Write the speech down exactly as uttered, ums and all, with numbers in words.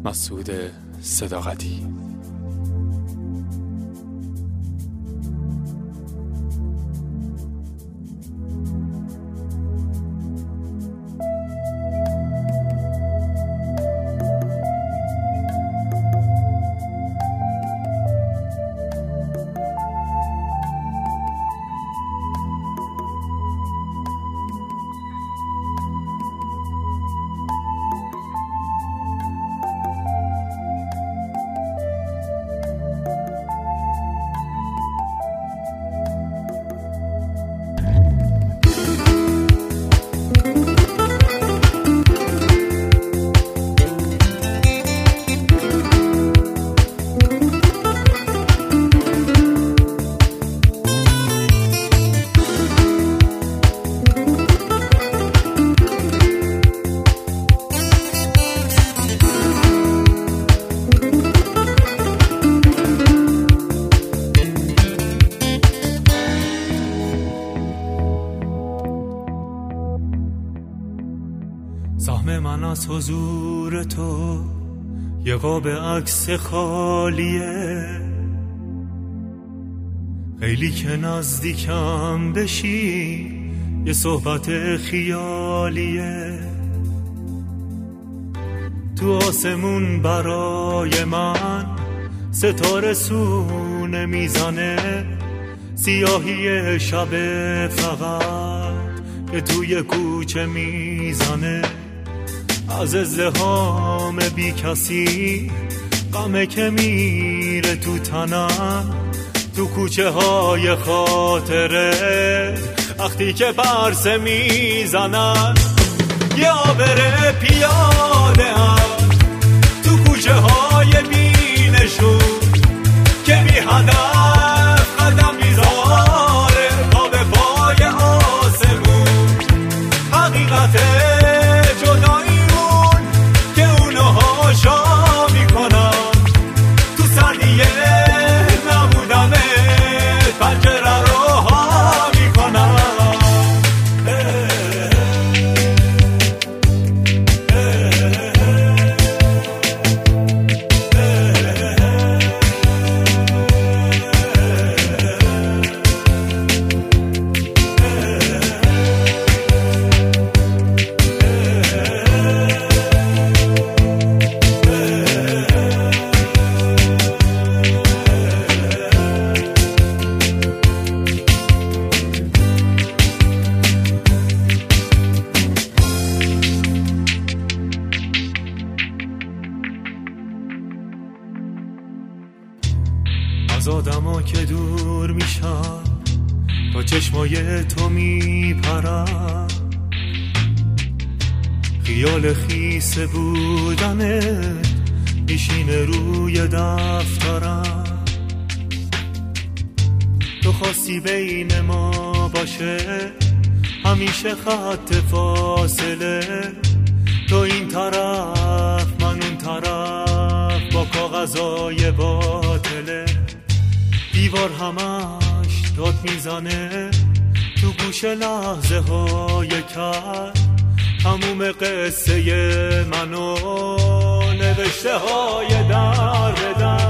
مسعود صداقتی. سهم من از حضور تو یه قاب عکس خالیه، خیلی که نزدیکم بشی یه صحبت خیالیه. تو آسمون برای من ستاره سونه میزنه، سیاهی شب فقط که توی کوچه میزنه. از ازدحام بی کسی غمه که میره تو تنم، تو کوچه های خاطره وقتی که پرسه میزنن. یه آبر پیاده هم تو کوچه های بی نشون که بی هدف قدم میذاره تا به پای آسمون. حقیقت جداییمون که اونو هاشا میکنم، تو ثانیه نبودمه پنجره رو ها میکنم. از آدما که دور میشن با چشمای تو میپرن، خیال خیس بودنت میشینه روی دفترم. تو خواستی بین ما باشه همیشه خط فاصله، تو این طرف من اون طرف با کاغذای باطله. دیوار همش داد میزنه تو گوش لحظه های کر، تموم قصه منو نوشته های در بدر.